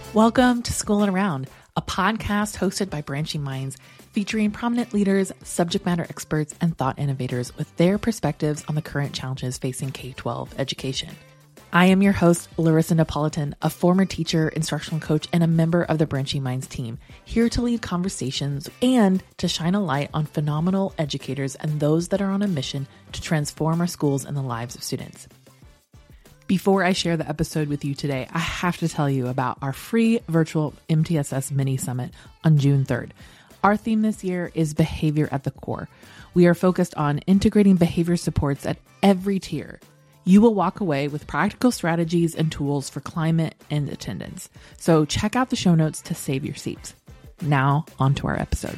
Welcome to School and Around, a podcast hosted by Branching Minds, featuring prominent leaders, subject matter experts, and thought innovators with their perspectives on the current challenges facing K-12 education. I am your host, Larissa Napolitan, a former teacher, instructional coach, and a member of the Branching Minds team, here to lead conversations and to shine a light on phenomenal educators and those that are on a mission to transform our schools and the lives of students. Before I share the episode with you today, I have to tell you about our free virtual MTSS mini summit on June 3rd. Our theme this year is Behavior at the Core. We are focused on integrating behavior supports at every tier. You will walk away with practical strategies and tools for climate and attendance. So check out the show notes to save your seats. Now, on to our episode.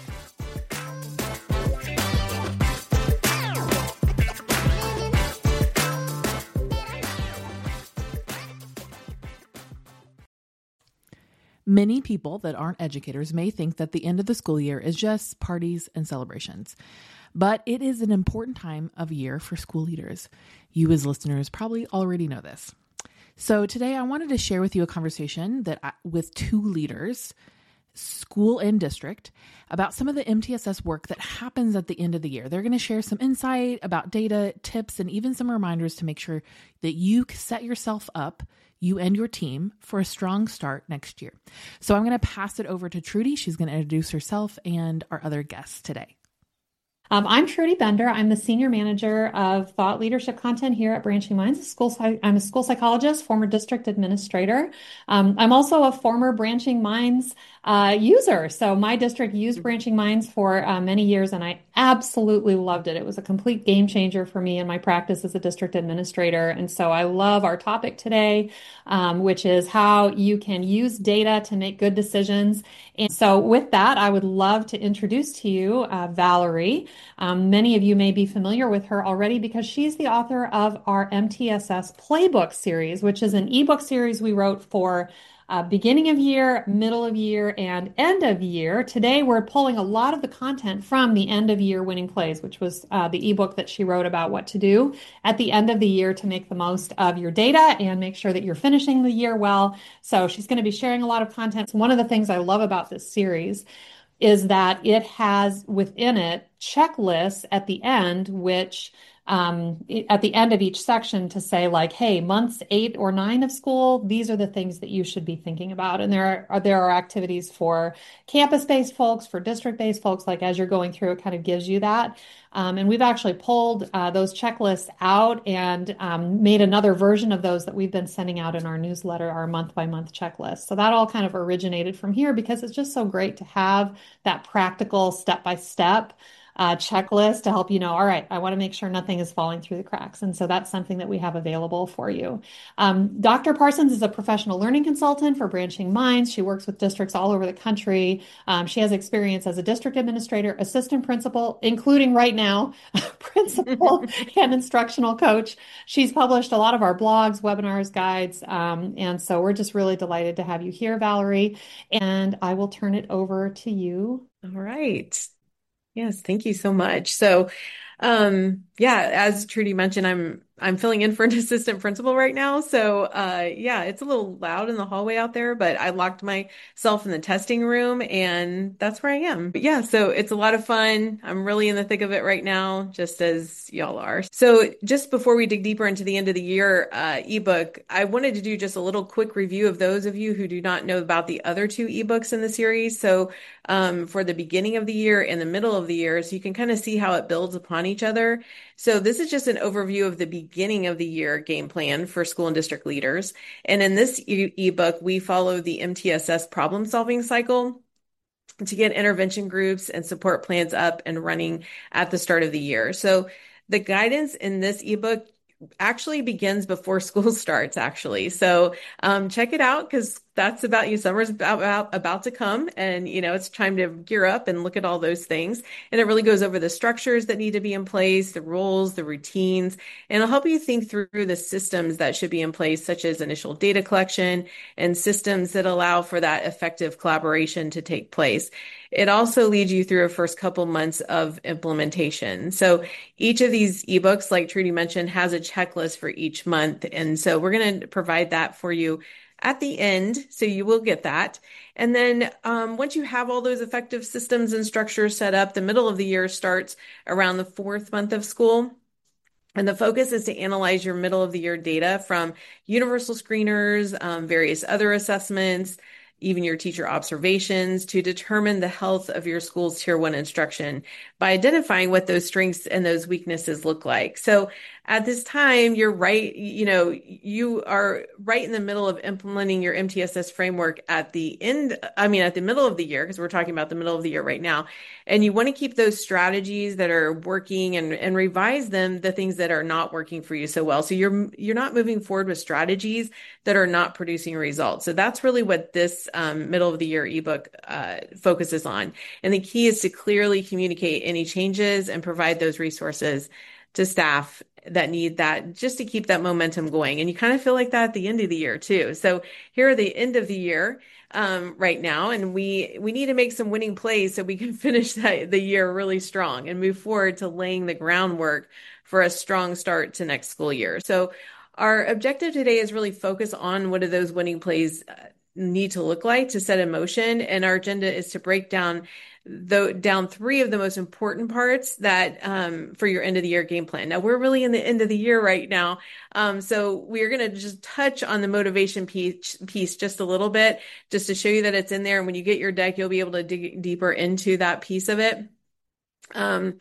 Many people that aren't educators may think that the end of the school year is just parties and celebrations, but it is an important time of year for school leaders. You as listeners probably already know this. So today I wanted to share with you a conversation with two leaders, school and district, about some of the MTSS work that happens at the end of the year. They're going to share some insight about data, tips, and even some reminders to make sure that you set yourself up, you and your team, for a strong start next year. So I'm going to pass it over to Trudy. She's going to introduce herself and our other guests today. I'm Trudy Bender. I'm the Senior Manager of Thought Leadership Content here at Branching Minds. I'm a school psychologist, former district administrator. I'm also a former Branching Minds user. So my district used Branching Minds for many years, and I absolutely loved it. It was a complete game changer for me in my practice as a district administrator. And so I love our topic today, which is how you can use data to make good decisions. And so with that, I would love to introduce to you Valerie. Many of you may be familiar with her already because she's the author of our MTSS Playbook series, which is an ebook series we wrote for beginning of year, middle of year, and end of year. Today, we're pulling a lot of the content from the end of year winning plays, which was the ebook that she wrote about what to do at the end of the year to make the most of your data and make sure that you're finishing the year well. So she's going to be sharing a lot of content. One of the things I love about this series is that it has within it checklists at the end, which at the end of each section to say like, hey, months 8 or 9 of school, these are the things that you should be thinking about. And there are activities for campus-based folks, for district-based folks, like as you're going through, it kind of gives you that. And we've actually pulled those checklists out and made another version of those that we've been sending out in our newsletter, our month-by-month checklist. So that all kind of originated from here because it's just so great to have that practical step-by-step checklist to help you know, all right, I want to make sure nothing is falling through the cracks. And so that's something that we have available for you. Dr. Parsons is a professional learning consultant for Branching Minds. She works with districts all over the country. She has experience as a district administrator, assistant principal, including right now, principal and instructional coach. She's published a lot of our blogs, webinars, guides. And so we're just really delighted to have you here, Valerie. And I will turn it over to you. All right. Yes, thank you so much. So, as Trudy mentioned, I'm filling in for an assistant principal right now. So, it's a little loud in the hallway out there, but I locked myself in the testing room and that's where I am. But yeah, so it's a lot of fun. I'm really in the thick of it right now, just as y'all are. So just before we dig deeper into the end of the year ebook, I wanted to do just a little quick review of those of you who do not know about the other 2 ebooks in the series. So for the beginning of the year and the middle of the year, so you can kind of see how it builds upon each other. So this is just an overview of the beginning of the year game plan for school and district leaders. And in this ebook, we follow the MTSS problem solving cycle to get intervention groups and support plans up and running at the start of the year. So the guidance in this ebook actually begins before school starts, actually. So check it out because that's about you. Summer's about to come and, it's time to gear up and look at all those things. And it really goes over the structures that need to be in place, the roles, the routines, and it'll help you think through the systems that should be in place, such as initial data collection and systems that allow for that effective collaboration to take place. It also leads you through a first couple months of implementation. So each of these ebooks, like Trudy mentioned, has a checklist for each month. And so we're going to provide that for you at the end, so you will get that. And then once you have all those effective systems and structures set up, the middle of the year starts around the fourth month of school. And the focus is to analyze your middle of the year data from universal screeners, various other assessments, even your teacher observations to determine the health of your school's Tier 1 instruction by identifying what those strengths and those weaknesses look like. So at this time, you're right, you are right in the middle of implementing your MTSS framework at the middle of the year, because we're talking about the middle of the year right now. And you want to keep those strategies that are working and revise them, the things that are not working for you so well. So you're not moving forward with strategies that are not producing results. So that's really what this middle of the year ebook focuses on. And the key is to clearly communicate any changes and provide those resources to staff that need that, just to keep that momentum going. And you kind of feel like that at the end of the year too. So here are the end of the year right now, and we need to make some winning plays so we can finish the year really strong and move forward to laying the groundwork for a strong start to next school year. So our objective today is really focus on what do those winning plays need to look like to set in motion. And our agenda is to break down three of the most important parts that for your end of the year game plan. Now we're really in the end of the year right now. So we're going to just touch on the motivation piece just a little bit, just to show you that it's in there. And when you get your deck, you'll be able to dig deeper into that piece of it. And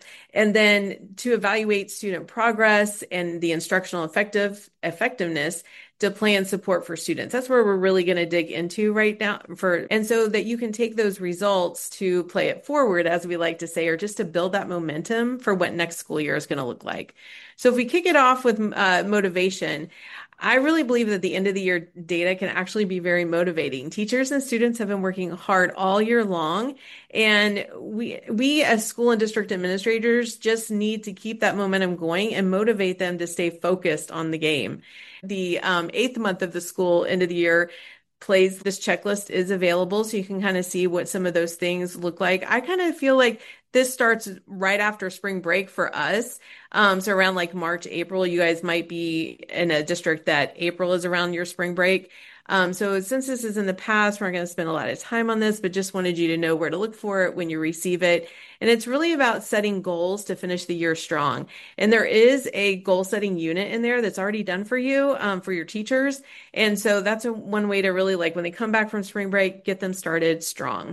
then to evaluate student progress and the instructional effectiveness to plan support for students. That's where we're really going to dig into right now and so that you can take those results to play it forward, as we like to say, or just to build that momentum for what next school year is going to look like. So if we kick it off with motivation, I really believe that the end of the year data can actually be very motivating. Teachers and students have been working hard all year long, and we as school and district administrators just need to keep that momentum going and motivate them to stay focused on the game. The eighth month of the school end of the year plays, this checklist is available, so you can kind of see what some of those things look like. I kind of feel like this starts right after spring break for us. So around like March, April, you guys might be in a district that April is around your spring break. So since this is in the past, we're not going to spend a lot of time on this, but just wanted you to know where to look for it when you receive it. And it's really about setting goals to finish the year strong. And there is a goal setting unit in there that's already done for you, for your teachers. And so that's one way to really, like, when they come back from spring break, get them started strong.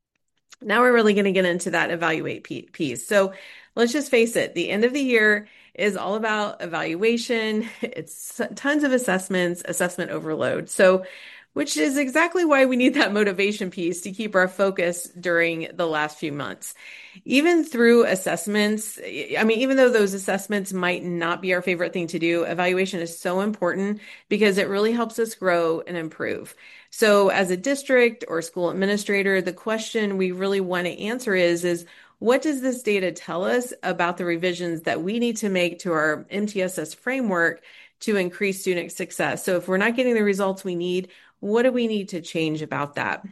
Now we're really going to get into that evaluate piece. So let's just face it, the end of the year is all about evaluation. It's tons of assessments, assessment overload. So, which is exactly why we need that motivation piece to keep our focus during the last few months. Even through assessments, even though those assessments might not be our favorite thing to do, evaluation is so important because it really helps us grow and improve. So as a district or school administrator, the question we really want to answer is what does this data tell us about the revisions that we need to make to our MTSS framework to increase student success? So if we're not getting the results we need, what do we need to change about that?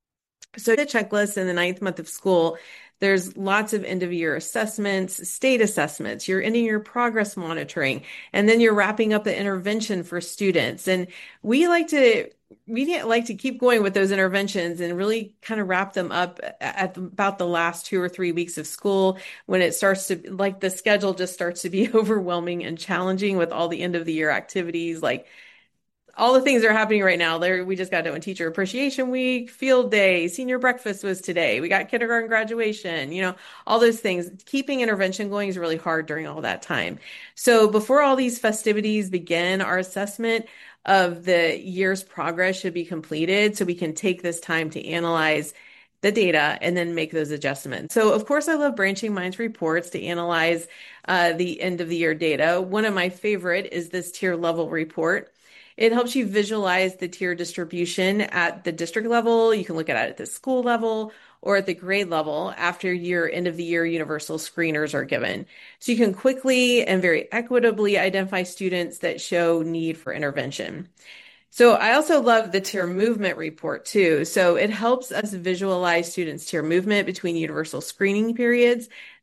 So the checklist in the ninth month of school, there's lots of end of year assessments, state assessments, you're ending your progress monitoring, and then you're wrapping up the intervention for students. And we like to keep going with those interventions and really kind of wrap them up at about the last 2 or 3 weeks of school, when it starts to, like, the schedule just starts to be overwhelming and challenging with all the end of the year activities, like all the things that are happening right now. We just got done with Teacher Appreciation Week, Field Day, Senior Breakfast was today. We got kindergarten graduation, all those things. Keeping intervention going is really hard during all that time. So before all these festivities begin, our assessment of the year's progress should be completed so we can take this time to analyze the data and then make those adjustments. So of course, I love Branching Minds reports to analyze the end of the year data. One of my favorite is this tier level report. It helps you visualize the tier distribution at the district level. You can look at it at the school level or at the grade level after your end of the year universal screeners are given. So you can quickly and very equitably identify students that show need for intervention. So I also love the tier movement report too. So it helps us visualize students' tier movement between universal screening periods.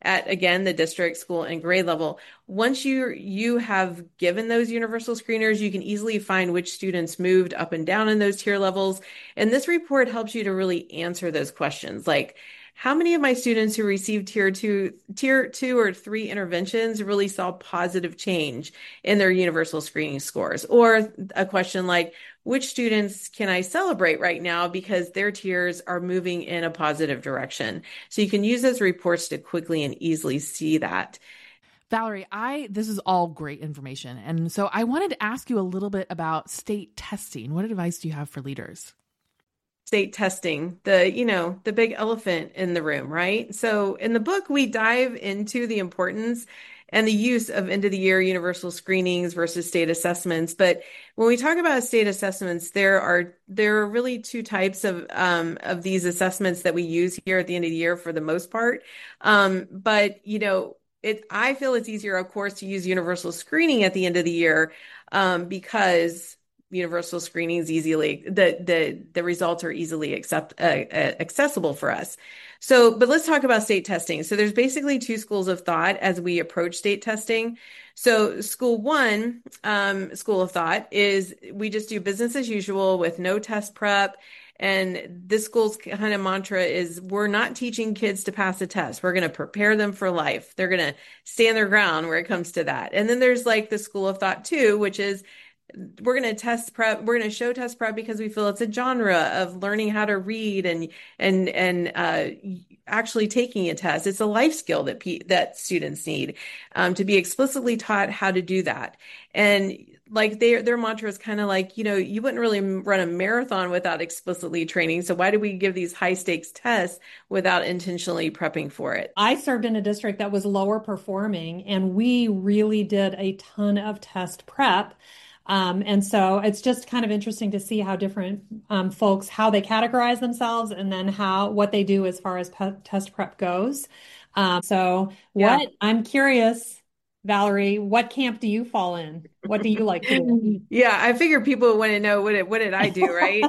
at, again, the district, school, and grade level. Once you have given those universal screeners, you can easily find which students moved up and down in those tier levels. And this report helps you to really answer those questions, like, how many of my students who received tier two or three interventions really saw positive change in their universal screening scores? Or a question like, which students can I celebrate right now because their tiers are moving in a positive direction? So you can use those reports to quickly and easily see that. Valerie, this is all great information. And so I wanted to ask you a little bit about state testing. What advice do you have for leaders? State testing, the big elephant in the room, right? So in the book, we dive into the importance and the use of end of the year universal screenings versus state assessments. But when we talk about state assessments, there are really two types of these assessments that we use here at the end of the year for the most part. But I feel it's easier, of course, to use universal screening at the end of the year because universal screening is the results are easily accessible for us. So, but let's talk about state testing. So there's basically two schools of thought as we approach state testing. So school of thought is we just do business as usual with no test prep. And this school's kind of mantra is we're not teaching kids to pass a test. We're going to prepare them for life. They're going to stand their ground where it comes to that. And then there's like the school of thought too, which is we're going to test prep. We're going to show test prep because we feel it's a genre of learning how to read and actually taking a test. It's a life skill that students need to be explicitly taught how to do that. And like their mantra is kind of like, you wouldn't really run a marathon without explicitly training. So why do we give these high stakes tests without intentionally prepping for it? I served in a district that was lower performing, and we really did a ton of test prep. And so it's just kind of interesting to see how different folks, how they categorize themselves and then what they do as far as test prep goes. I'm curious, Valerie, what camp do you fall in? What do you like to do? Yeah, I figure people want to know what did I do, right?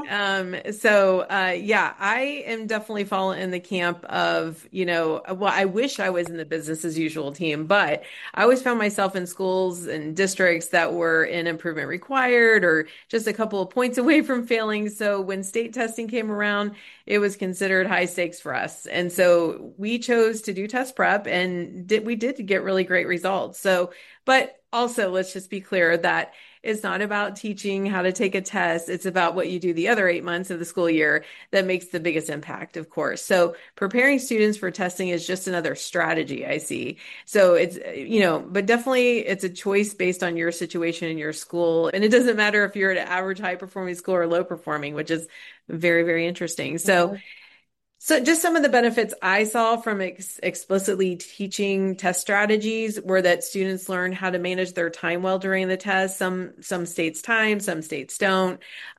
I am definitely falling in the camp of, I wish I was in the business as usual team, but I always found myself in schools and districts that were in improvement required or just a couple of points away from failing. So when state testing came around, it was considered high stakes for us. And so we chose to do test prep and we did get really great results. So, but also, let's just be clear that it's not about teaching how to take a test. It's about what you do the other 8 months of the school year that makes the biggest impact, of course. So preparing students for testing is just another strategy I see. So it's, but definitely it's a choice based on your situation in your school. And it doesn't matter if you're at an average high performing school or low performing, which is very, very interesting. So just some of the benefits I saw from explicitly teaching test strategies were that students learn how to manage their time well during the test. Some states time, some states don't.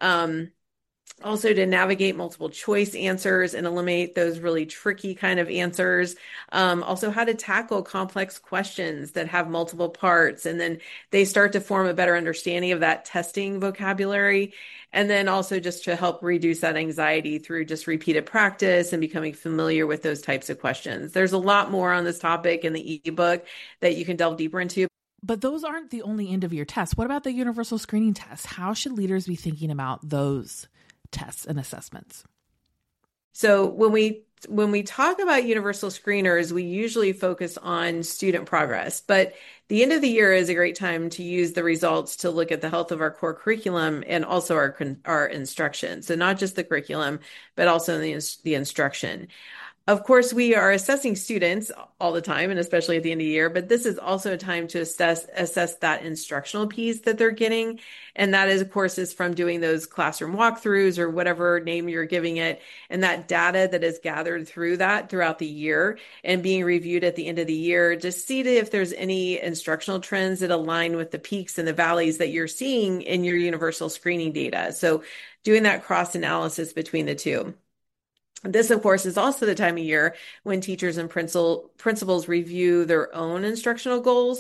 Also to navigate multiple choice answers and eliminate those really tricky kind of answers. Also how to tackle complex questions that have multiple parts. And then they start to form a better understanding of that testing vocabulary. And then also just to help reduce that anxiety through just repeated practice and becoming familiar with those types of questions. There's a lot more on this topic in the ebook that you can delve deeper into. But those aren't the only end of year tests. What about the universal screening tests? How should leaders be thinking about those tests and assessments? So when we talk about universal screeners, we usually focus on student progress, but the end of the year is a great time to use the results to look at the health of our core curriculum and also our instruction. So not just the curriculum, but also the instruction. Of course, we are assessing students all the time, and especially at the end of the year, but this is also a time to assess that instructional piece that they're getting. And that is, of course, is from doing those classroom walkthroughs or whatever name you're giving it. And that data that is gathered throughout the year and being reviewed at the end of the year, just see if there's any instructional trends that align with the peaks and the valleys that you're seeing in your universal screening data. So doing that cross analysis between the two. This, of course, is also the time of year when teachers and principals review their own instructional goals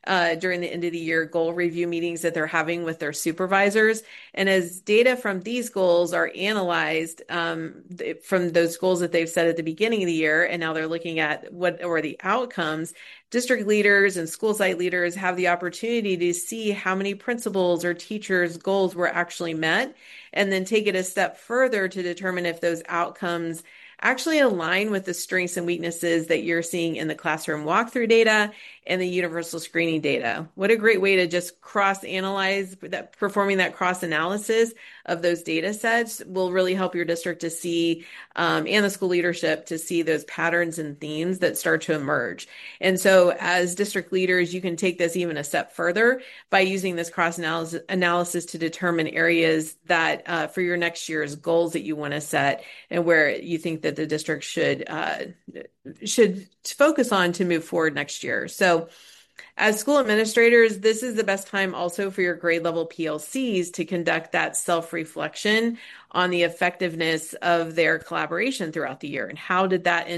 during the end of the year goal review meetings that they're having with their supervisors. And as data from these goals are analyzed from those goals that they've set at the beginning of the year, and now they're looking at what are the outcomes, district leaders and school site leaders have the opportunity to see how many principals or teachers' goals were actually met, and then take it a step further to determine if those outcomes actually align with the strengths and weaknesses that you're seeing in the classroom walkthrough data and the universal screening data. What a great way to just cross-analyze that, performing that cross-analysis of those data sets will really help your district to see, and the school leadership to see those patterns and themes that start to emerge. And so as district leaders, you can take this even a step further by using this cross-analysis to determine areas that for your next year's goals that you want to set and where you think that the district should focus on to move forward next year. So as school administrators, this is the best time also for your grade level PLCs to conduct that self-reflection on the effectiveness of their collaboration throughout the year, and how did that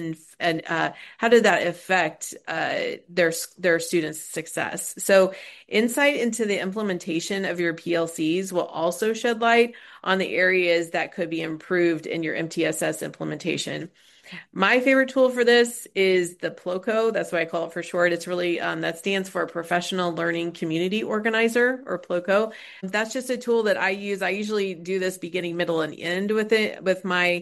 affect their students' success. So insight into the implementation of your PLCs will also shed light on the areas that could be improved in your MTSS implementation. My favorite tool for this is the PLOCO. That's what I call it for short. It's really, that stands for Professional Learning Community Organizer, or PLOCO. That's just a tool that I use. I usually do this beginning, middle, and end with it, with my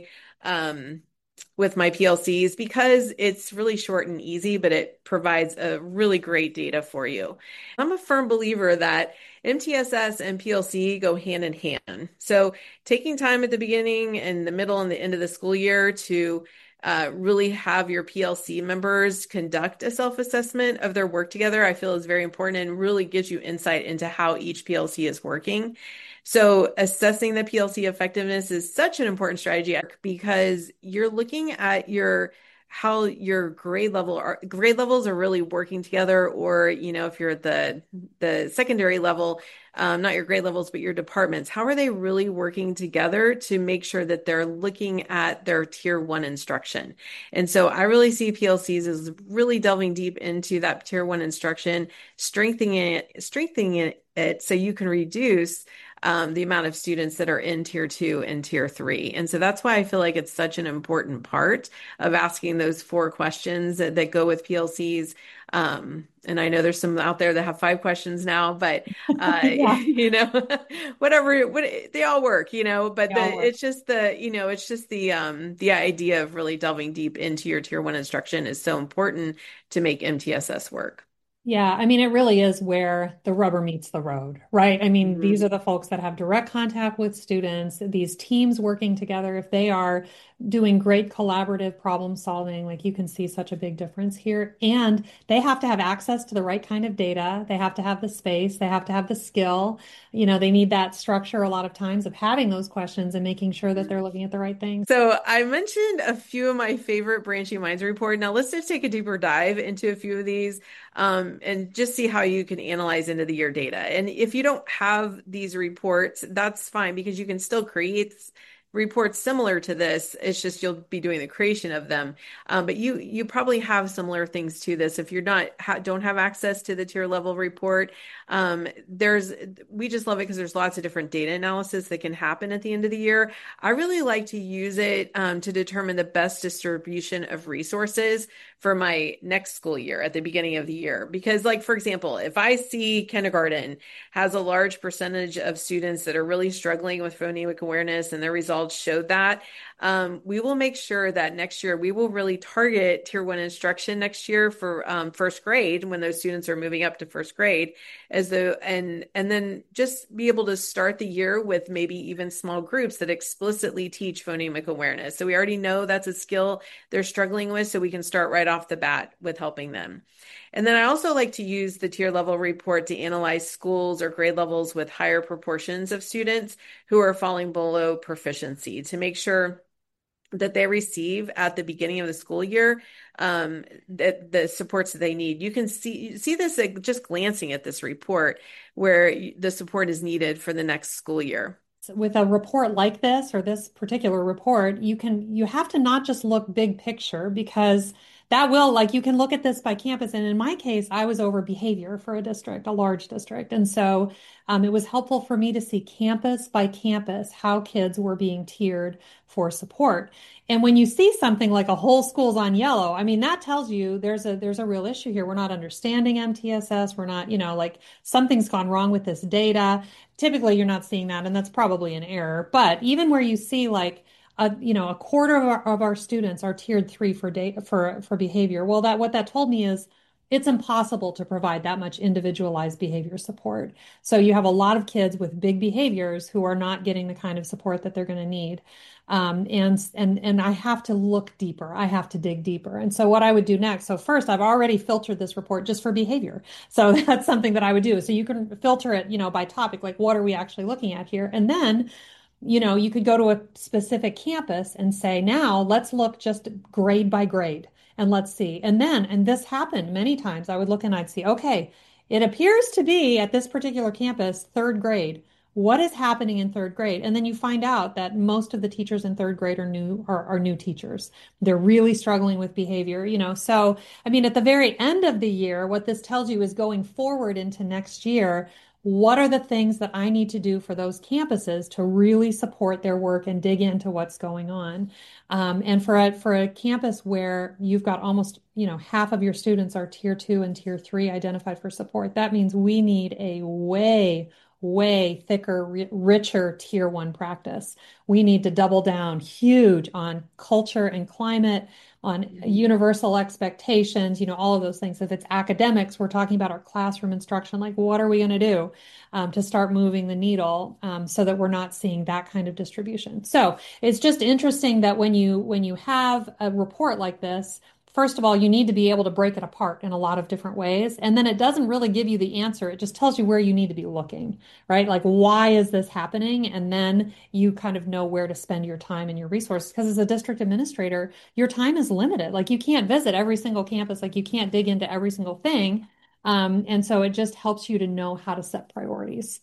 PLCs, because it's really short and easy, but it provides a really great data for you. I'm a firm believer that MTSS and PLC go hand in hand. So taking time at the beginning and the middle and the end of the school year to really have your PLC members conduct a self-assessment of their work together, I feel is very important, and really gives you insight into how each PLC is working. So assessing the PLC effectiveness is such an important strategy, because you're looking at how your grade levels are really working together, or, if you're at the secondary level, not your grade levels, but your departments, how are they really working together to make sure that they're looking at their tier 1 instruction? And so I really see PLCs as really delving deep into that tier 1 instruction, strengthening it so you can reduce the amount of students that are in tier 2 and tier 3. And so that's why I feel like it's such an important part of asking those 4 questions that go with PLCs. And I know there's some out there that have 5 questions now, but, whatever, they all work, but it's just the idea of really delving deep into your tier 1 instruction is so important to make MTSS work. Yeah, I mean, it really is where the rubber meets the road, right? I mean, these are the folks that have direct contact with students, these teams working together. If they are doing great collaborative problem solving, like, you can see such a big difference here. And they have to have access to the right kind of data. They have to have the space. They have to have the skill. They need that structure a lot of times of having those questions and making sure that they're looking at the right things. So I mentioned a few of my favorite Branching Minds report. Now let's just take a deeper dive into a few of these. And just see how you can analyze end of the year data. And if you don't have these reports, that's fine, because you can still create reports similar to this. It's just you'll be doing the creation of them. But you probably have similar things to this. If you're don't have access to the tier level report, we just love it because there's lots of different data analysis that can happen at the end of the year. I really like to use it to determine the best distribution of resources for my next school year at the beginning of the year. Because, like, for example, if I see kindergarten has a large percentage of students that are really struggling with phonemic awareness and their results showed that, we will make sure that next year we will really target tier 1 instruction next year for first grade, when those students are moving up to first grade, and then just be able to start the year with maybe even small groups that explicitly teach phonemic awareness. So we already know that's a skill they're struggling with, so we can start right off the bat with helping them. And then I also like to use the tier level report to analyze schools or grade levels with higher proportions of students who are falling below proficiency, to make sure that they receive at the beginning of the school year that the supports that they need. You can see this just glancing at this report, where the support is needed for the next school year. With a report like this, or this particular report, you have to not just look big picture, because that will, like, you can look at this by campus. And in my case, I was over behavior for a district, a large district. And so it was helpful for me to see campus by campus how kids were being tiered for support. And when you see something like a whole school's on yellow, I mean, that tells you there's a real issue here. We're not understanding MTSS. We're not, like something's gone wrong with this data. Typically, you're not seeing that, and that's probably an error. But even where you see like a quarter of our students are tiered 3 for behavior. Well, what that told me is it's impossible to provide that much individualized behavior support. So you have a lot of kids with big behaviors who are not getting the kind of support that they're going to need. And I have to look deeper. I have to dig deeper. And so what I would do next, so first I've already filtered this report just for behavior. So that's something that I would do. So you can filter it, by topic, like what are we actually looking at here? And then you could go to a specific campus and say, now let's look just grade by grade and let's see. And this happened many times. I would look and I'd see, okay, it appears to be at this particular campus, third grade. What is happening in third grade? And then you find out that most of the teachers in third grade are new teachers. They're really struggling with behavior, So, I mean, at the very end of the year, what this tells you is going forward into next year, what are the things that I need to do for those campuses to really support their work and dig into what's going on? And for a campus where you've got almost, half of your students are tier 2 and tier 3 identified for support, that means we need a way thicker, richer tier 1 practice. We need to double down huge on culture and climate, on universal expectations, all of those things. If it's academics, we're talking about our classroom instruction, like what are we going to do to start moving the needle so that we're not seeing that kind of distribution. So it's just interesting that when you have a report like this, first of all, you need to be able to break it apart in a lot of different ways. And then it doesn't really give you the answer. It just tells you where you need to be looking, right? Like, why is this happening? And then you kind of know where to spend your time and your resources. Because as a district administrator, your time is limited. Like, you can't visit every single campus. Like, you can't dig into every single thing. And so it just helps you to know how to set priorities.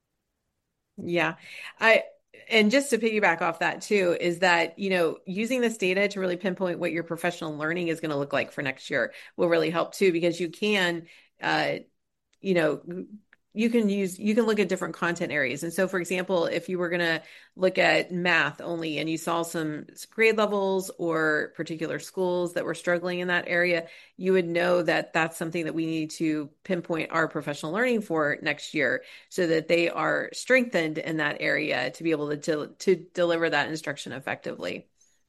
Yeah. And just to piggyback off that too, is that, using this data to really pinpoint what your professional learning is going to look like for next year will really help too, because you can, you know, you can look at different content areas. And so, for example, if you were going to look at math only and you saw some grade levels or particular schools that were struggling in that area, you would know that that's something that we need to pinpoint our professional learning for next year so that they are strengthened in that area to be able to deliver that instruction effectively.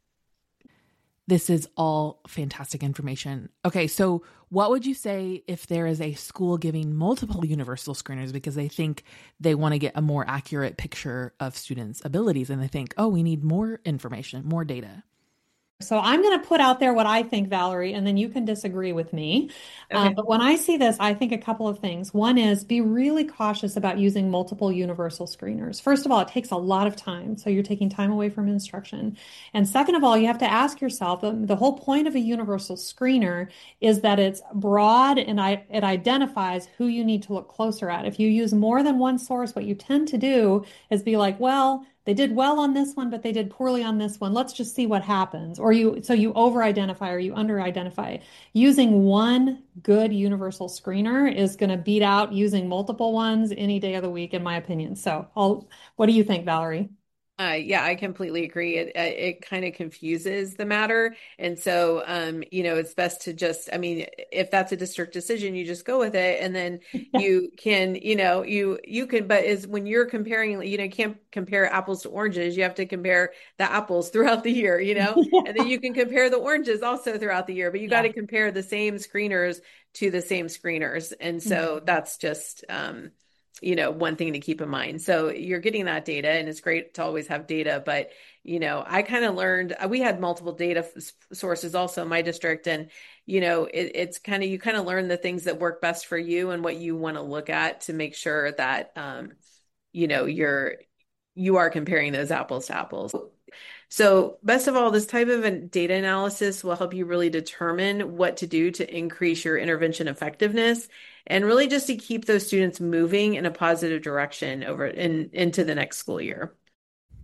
This is all fantastic information. Okay, so what would you say if there is a school giving multiple universal screeners because they think they want to get a more accurate picture of students' abilities and they think, oh, we need more information, more data? So I'm going to put out there what I think, Valerie, and then you can disagree with me. Okay. But when I see this, I think a couple of things. One is be really cautious about using multiple universal screeners. First of all, it takes a lot of time. So you're taking time away from instruction. And second of all, you have to ask yourself, the whole point of a universal screener is that it's broad and it identifies who you need to look closer at. If you use more than one source, what you tend to do is be like, well, they did well on this one, but they did poorly on this one. Let's just see what happens. Or you over-identify or you under-identify. Using one good universal screener is going to beat out using multiple ones any day of the week, in my opinion. So what do you think, Valerie? Yeah, I completely agree. It kind of confuses the matter. And so, it's best to just, if that's a district decision, you just go with it. And then you can, but when you're comparing, you can't compare apples to oranges. You have to compare the apples throughout the year, and then you can compare the oranges also throughout the year, but you got to compare the same screeners to the same screeners. And so that's just, one thing to keep in mind. So you're getting that data and it's great to always have data, but, I kind of learned, we had multiple data sources also in my district. And, it's kind of, you kind of learn the things that work best for you and what you want to look at to make sure that, you are comparing those apples to apples. So best of all, this type of data analysis will help you really determine what to do to increase your intervention effectiveness and really just to keep those students moving in a positive direction into the next school year.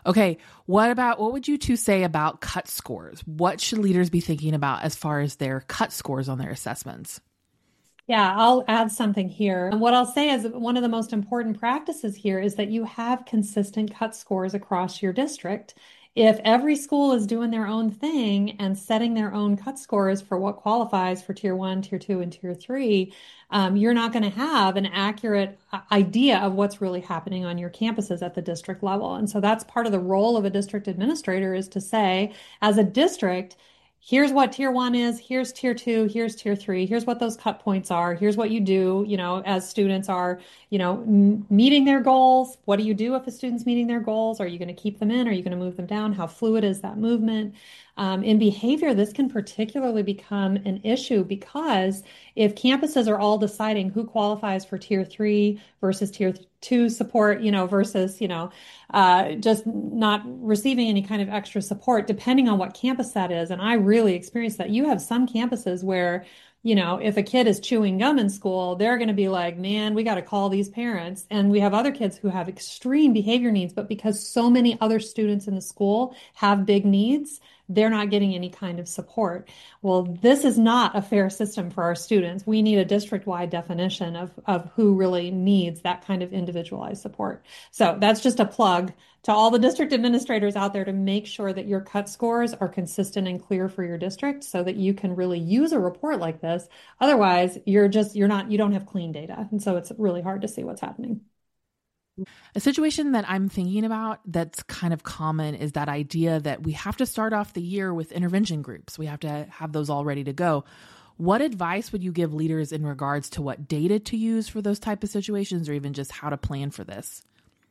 Okay, what would you two say about cut scores? What should leaders be thinking about as far as their cut scores on their assessments? Yeah, I'll add something here. And what I'll say is one of the most important practices here is that you have consistent cut scores across your district. If every school is doing their own thing and setting their own cut scores for what qualifies for tier one, tier two, and tier three, you're not going to have an accurate idea of what's really happening on your campuses at the district level. And so that's part of the role of a district administrator is to say, as a district, here's what tier one is, here's tier two, here's tier three, here's what those cut points are, here's what you do, as students are, meeting their goals. What do you do if a student's meeting their goals? Are you going to keep them in? Are you going to move them down? How fluid is that movement? In behavior, this can particularly become an issue because if campuses are all deciding who qualifies for tier three versus tier two support, versus, just not receiving any kind of extra support, depending on what campus that is. And I really experienced that. You have some campuses where, if a kid is chewing gum in school, they're going to be like, man, we got to call these parents. And we have other kids who have extreme behavior needs, but because so many other students in the school have big needs, they're not getting any kind of support. Well, this is not a fair system for our students. We need a district-wide definition of who really needs that kind of individualized support. So that's just a plug to all the district administrators out there to make sure that your cut scores are consistent and clear for your district so that you can really use a report like this. Otherwise, you don't have clean data. And so it's really hard to see what's happening. A situation that I'm thinking about that's kind of common is that idea that we have to start off the year with intervention groups. We have to have those all ready to go. What advice would you give leaders in regards to what data to use for those type of situations, or even just how to plan for this?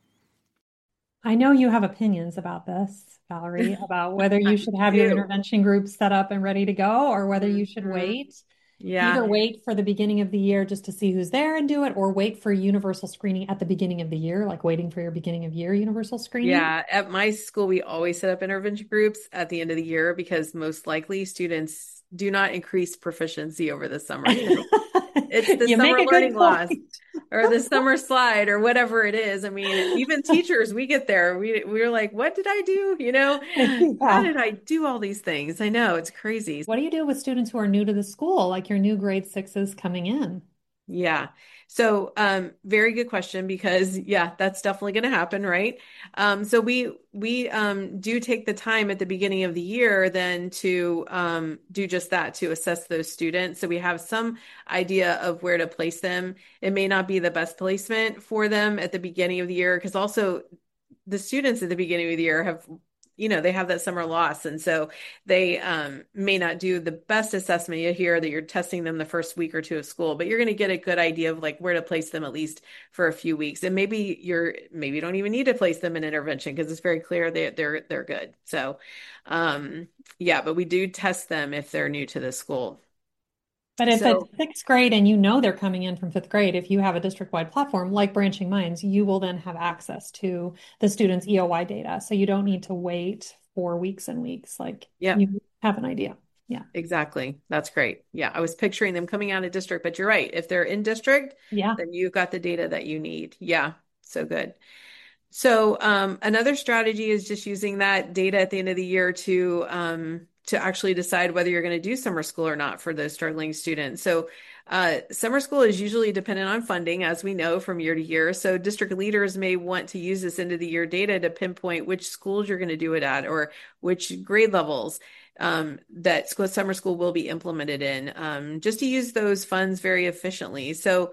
I know you have opinions about this, Valerie, about whether you should have your intervention groups set up and ready to go or whether you should wait. Yeah. Either wait for the beginning of the year just to see who's there and do it, or wait for universal screening at the beginning of the year, like waiting for your beginning of year universal screening. Yeah. At my school, we always set up intervention groups at the end of the year because most likely students do not increase proficiency over the summer. It's the summer learning loss or the summer slide or whatever it is. I mean, even teachers, we get there. We're like, what did I do? How did I do all these things? I know it's crazy. What do you do with students who are new to the school, like your new grade sixes coming in? Yeah. So, very good question because that's definitely going to happen, right? So we do take the time at the beginning of the year then to do just that, to assess those students. So we have some idea of where to place them. It may not be the best placement for them at the beginning of the year because also the students at the beginning of the year have they have that summer loss. And so they may not do the best assessment. You hear that you're testing them the first week or two of school, but you're going to get a good idea of like where to place them at least for a few weeks. And maybe you don't even need to place them in intervention because it's very clear they're good. So but we do test them if they're new to the school. But if it's sixth grade and they're coming in from fifth grade, if you have a district-wide platform like Branching Minds, you will then have access to the students' EOY data. So you don't need to wait 4 weeks and weeks. You have an idea. Yeah, exactly. That's great. Yeah, I was picturing them coming out of district, but you're right. If they're in district, then you've got the data that you need. Yeah, so good. So another strategy is just using that data at the end of the year to actually decide whether you're going to do summer school or not for those struggling students. So summer school is usually dependent on funding, as we know from year to year. So district leaders may want to use this end of the year data to pinpoint which schools you're going to do it at or which grade levels that summer school will be implemented in, just to use those funds very efficiently. So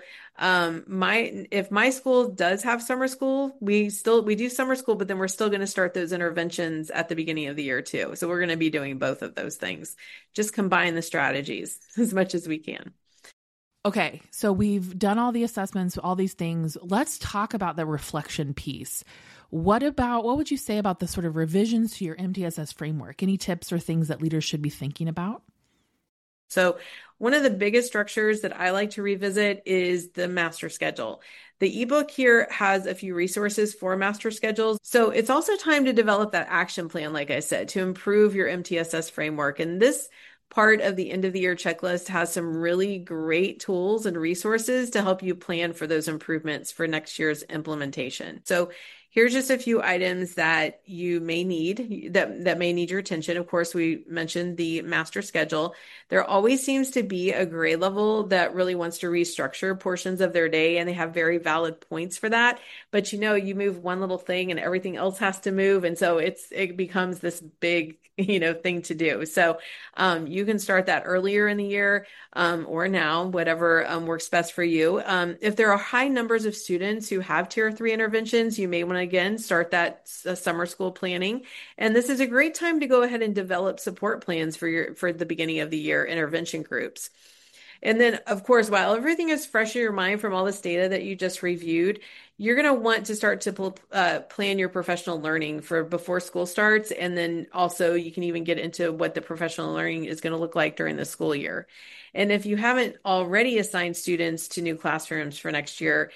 if my school does have summer school, we do summer school, but then we're still going to start those interventions at the beginning of the year too. So we're going to be doing both of those things, just combine the strategies as much as we can. Okay, so we've done all the assessments, all these things. Let's talk about the reflection piece. What would you say about the sort of revisions to your MTSS framework? Any tips or things that leaders should be thinking about? So one of the biggest structures that I like to revisit is the master schedule. The ebook here has a few resources for master schedules. So it's also time to develop that action plan, like I said, to improve your MTSS framework. And this part of the end of the year checklist has some really great tools and resources to help you plan for those improvements for next year's implementation. So Here's just a few items that you may need that may need your attention. Of course, we mentioned the master schedule. There always seems to be a grade level that really wants to restructure portions of their day, and they have very valid points for that. But you move one little thing and everything else has to move, and so it becomes this big, thing to do. So you can start that earlier in the year, or now, whatever works best for you. If there are high numbers of students who have tier 3 interventions, you may want to again start that summer school planning. And this is a great time to go ahead and develop support plans for the beginning of the year intervention groups. And then, of course, while everything is fresh in your mind from all this data that you just reviewed, you're going to want to start to plan your professional learning for before school starts. And then also you can even get into what the professional learning is going to look like during the school year. And if you haven't already assigned students to new classrooms for next year,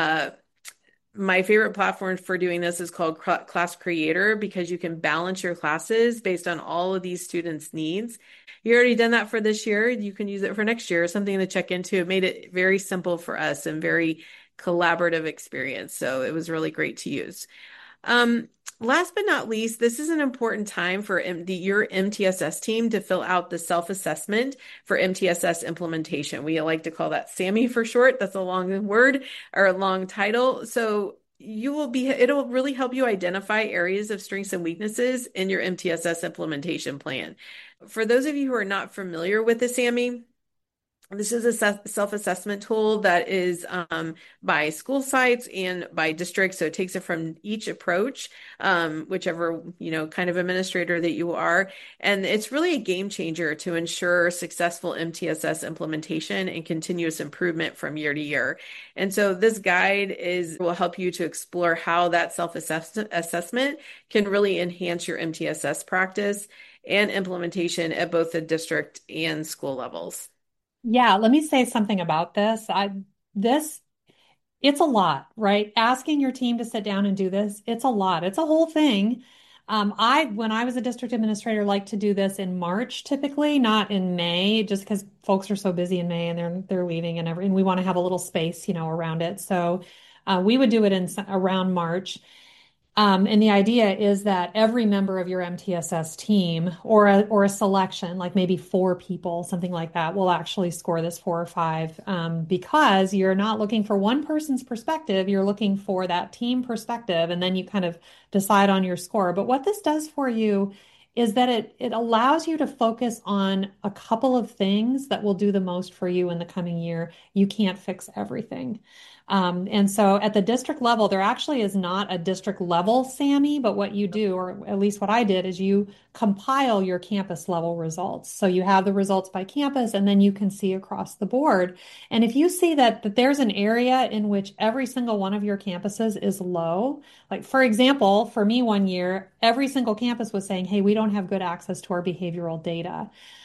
my favorite platform for doing this is called Class Creator, because you can balance your classes based on all of these students' needs. You already done that for this year. You can use it for next year. Something to check into. It made it very simple for us and very collaborative experience. So it was really great to use. Last but not least, this is an important time for your MTSS team to fill out the self-assessment for MTSS implementation. We like to call that SAMI for short. That's a long word or a long title. So it'll really help you identify areas of strengths and weaknesses in your MTSS implementation plan. For those of you who are not familiar with the SAMI, this is a self-assessment tool that is by school sites and by districts. So it takes it from each approach, whichever, kind of administrator that you are. And it's really a game changer to ensure successful MTSS implementation and continuous improvement from year to year. And so this guide will help you to explore how that self-assessment can really enhance your MTSS practice and implementation at both the district and school levels. Yeah, let me say something about this. It's a lot, right? Asking your team to sit down and do this, it's a lot. It's a whole thing. When I was a district administrator, like to do this in March, typically, not in May, just because folks are so busy in May and they're leaving and we want to have a little space, around it. So we would do it around March. And the idea is that every member of your MTSS team or a selection, like maybe 4 people, something like that, will actually score this 4 or 5, because you're not looking for one person's perspective, you're looking for that team perspective, and then you kind of decide on your score. But what this does for you is that it allows you to focus on a couple of things that will do the most for you in the coming year. You can't fix everything. And so at the district level, there actually is not a district level SAMI, but what you do, or at least what I did, is you compile your campus level results. So you have the results by campus, and then you can see across the board. And if you see that there's an area in which every single one of your campuses is low, like for example, for me one year, every single campus was saying, hey, we don't have good access to our behavioral data.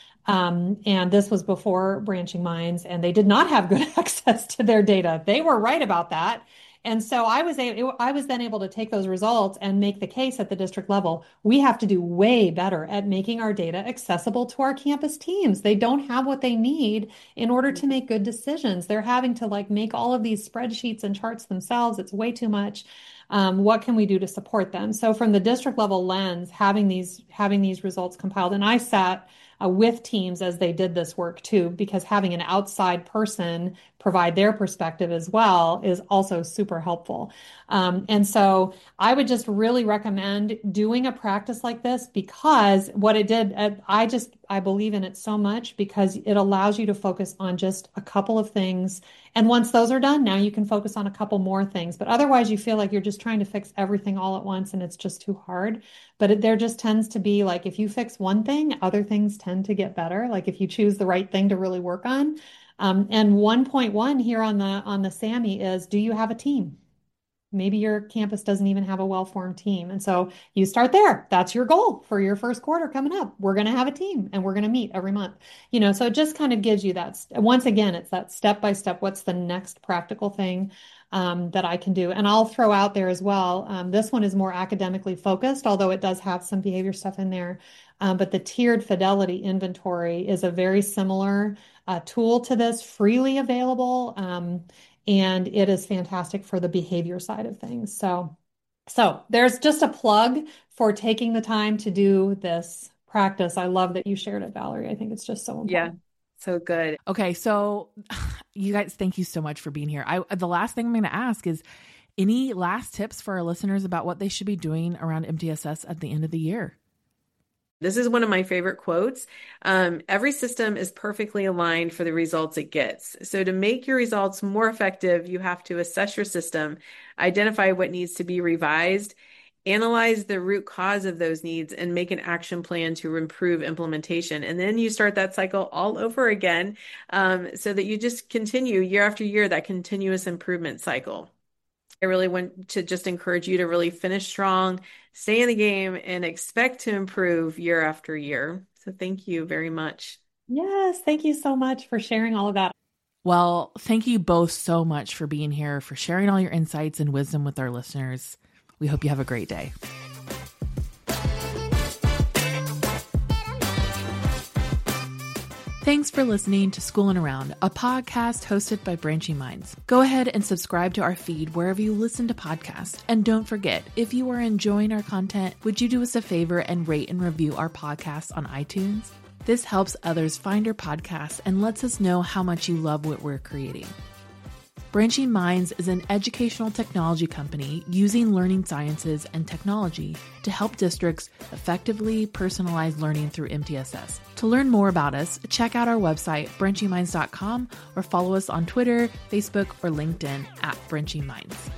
And this was before Branching Minds, and they did not have good access to their data. They were right about that. And so I was then able to take those results and make the case at the district level. We have to do way better at making our data accessible to our campus teams. They don't have what they need in order to make good decisions. They're having to make all of these spreadsheets and charts themselves. It's way too much. What can we do to support them? So from the district level lens, having these results compiled, and I sat with teams as they did this work too, because having an outside person provide their perspective as well is also super helpful. And so I would just really recommend doing a practice like this, because what it did, I believe in it so much, because it allows you to focus on just a couple of things. And once those are done, now you can focus on a couple more things. But otherwise, you feel like you're just trying to fix everything all at once, and it's just too hard. But there just tends to be if you fix one thing, other things tend to get better. Like if you choose the right thing to really work on. And 1.1 here on the SAMI is, do you have a team? Maybe your campus doesn't even have a well-formed team. And so you start there. That's your goal for your first quarter coming up. We're going to have a team and we're going to meet every month. So it just kind of gives you that. Once again, it's that step by step. What's the next practical thing that I can do? And I'll throw out there as well. This one is more academically focused, although it does have some behavior stuff in there. But the tiered fidelity inventory is a very similar tool to this, freely available. And it is fantastic for the behavior side of things. So So there's just a plug for taking the time to do this practice. I love that you shared it, Valerie. I think it's just so Yeah, important. so good. Okay, so you guys, thank you so much for being here. The last thing I'm going to ask is any last tips for our listeners about what they should be doing around MTSS at the end of the year? This is one of my favorite quotes. Every system is perfectly aligned for the results it gets. So to make your results more effective, you have to assess your system, identify what needs to be revised, analyze the root cause of those needs, and make an action plan to improve implementation. And then you start that cycle all over again, so that you just continue year after year, that continuous improvement cycle. I really want to just encourage you to really finish strong, stay in the game, and expect to improve year after year. So thank you very much. Yes, thank you so much for sharing all of that. Well, thank you both so much for being here, for sharing all your insights and wisdom with our listeners. We hope you have a great day. Thanks for listening to Schoolin' Around, a podcast hosted by Branching Minds. Go ahead and subscribe to our feed wherever you listen to podcasts. And don't forget, if you are enjoying our content, would you do us a favor and rate and review our podcast on iTunes? This helps others find our podcast and lets us know how much you love what we're creating. Branching Minds is an educational technology company using learning sciences and technology to help districts effectively personalize learning through MTSS. To learn more about us, check out our website, branchingminds.com, or follow us on Twitter, Facebook, or LinkedIn at Branching Minds.